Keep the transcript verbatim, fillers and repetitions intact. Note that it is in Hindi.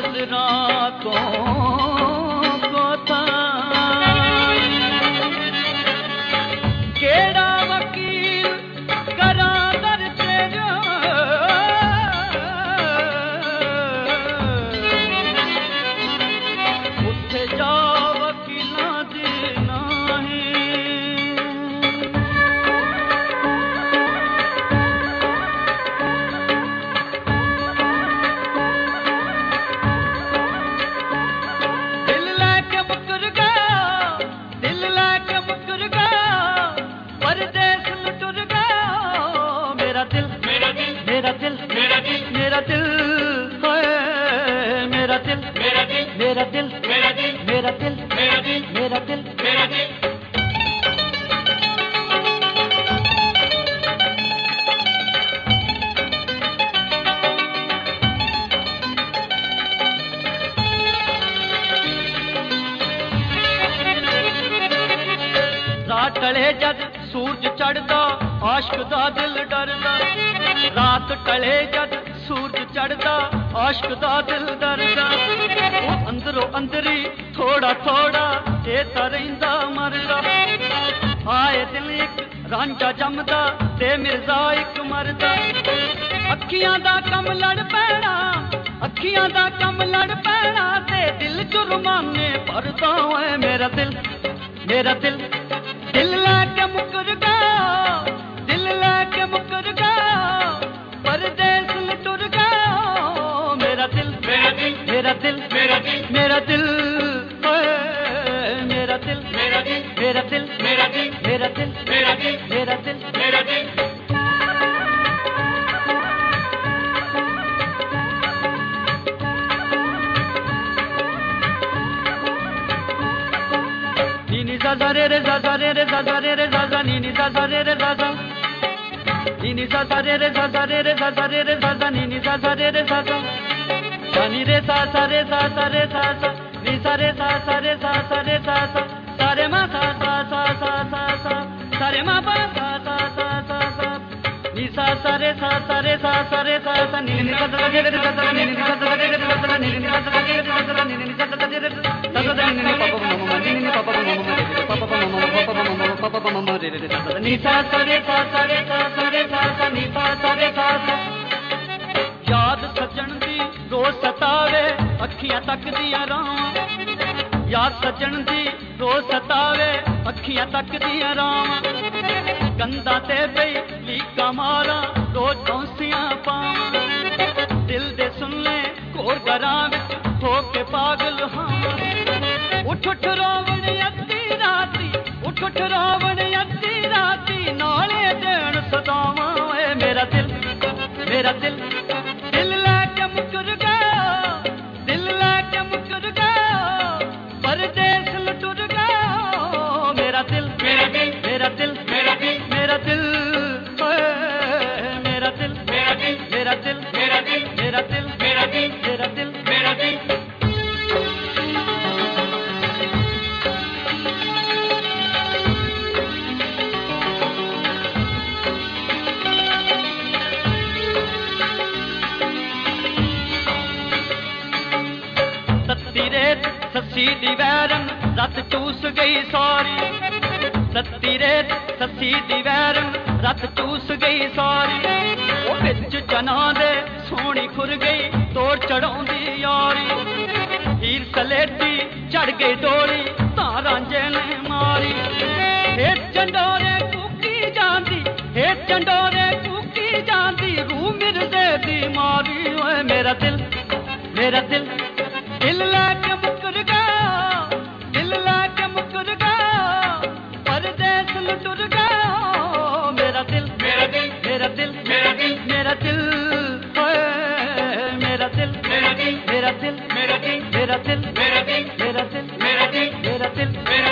दिल रातों को था केड़ा वकील करा दर तेरा उठे जा वकीलां दी नाही दिल लेके मुकर गया दिल लेके मुकर गया परदेस लुटुर गया मेरा दिल मेरा दिल मेरा दिल मेरा दिल मेरा दिल हाय मेरा दिल मेरा दिल मेरा दिल मेरा दिल मेरा दिल मेरा दिल मेरा दिल मेरा दिल रात टले जद सूरज चढ़दा आशिक दा दिल डरदा रात टले जद सूरज चढ़दा आशिक दा दिल डरदा वो अंदरों अंदरी थोड़ा थोड़ा ए तां रहिंदा मरदा आए दिल इक रांझा जमदा ते मिर्जा इक मरदा अखियां दा कम लड़ पैना अखियां दा कम लड़ पैना ते दिल जुर्माने भरदा ओए मेरा दिल मेरा दिल दिल लेके मुकर गया दिल लेके मुकर गया परदेस लुटुर गया मेरा दिल मेरा दिल मेरा दिल मेरा दिल मेरा दिल ओए मेरा दिल मेरा दिल मेरा दिल मेरा दिल मेरा दिल मेरा दिल मेरा दिल मेरा दिल नी सा सा रे रे सा सा रे रे सा सा रे रे सा सा नी नी सा सा रे रे सा सा नी नी सा सा रे रे सा सा रे रे सा सा रे रे सा सा नी नी सा सा रे रे सा सा सा नी रे सा सा रे सा सा रे सा सा नी सा रे सा सा रे सा सा रे सा सा सा रे मा सा सा सा सा सा सा सा रे मा पा सा सा सा सा सा नी सा सा रे सा सा रे सा सा रे सा सा नी नी सा सा रे रे सा सा नी नी सा सा रे रे सा सा नी नी सा सा रे रे सा सा नी नी सा सा रे रे सा सा नी नी पापा मम्मा नी नी पापा मम्मा पापा मम्मा पापा मम्मा पापा मम्मा रे रे सा सा नी सा सा रे सा सा रे सा सा रे सा सा नी सा सा रे सा सा याद सजन दी रोज सतावे अखियां तकदियां रावां याद सजन दी रोज सतावे अखियां तकदियां रावां कंधा ते पई लीका मारा रोज कौंसियां पावां दिल दे सुन ले कोर घरां विच हो के पागल हां उठ उठ रोवण अद्धी राती उठ उठ रोवण अद्धी राती नाले देण सदावां ओए मेरा दिल मेरा दिल दिल लेके मुकर गया दिल लेके मुकर गया परदेस लुटुर गया मेरा दिल मेरा दिल मेरा दिल मेरा दिल मेरा दिल ओए मेरा दिल मेरा दिल मेरा दिल मेरा दिल मेरा दिल मेरा दिल मेरा दिल मेरा दिल सत्ती रेत सस्सी दी वैरन रत चूस गई सारी सत्ती रेत सस्सी दी वैरन रत चूस गई सारी ओ विच जना दे सोहनी खुर गई तोड़ चढ़ाउंदी यारी हीर सलेटी चढ़ गई डोली तां रांझे ने मारी हेठ चंडोरे कूकी जांदी हेठ चंडोरे कूकी जांदी रूह मिर्जे दी मारी ओए मेरा दिल मेरा दिल दिल लेके मुकर गया दिल लेके मुकर गया परदेस लुटुर गया मेरा दिल मेरा दिल मेरा दिल मेरा दिल मेरा दिल ओए मेरा दिल मेरा दिल मेरा दिल मेरा दिल मेरा दिल मेरा दिल मेरा दिल मेरा दिल मेरा दिल मेरा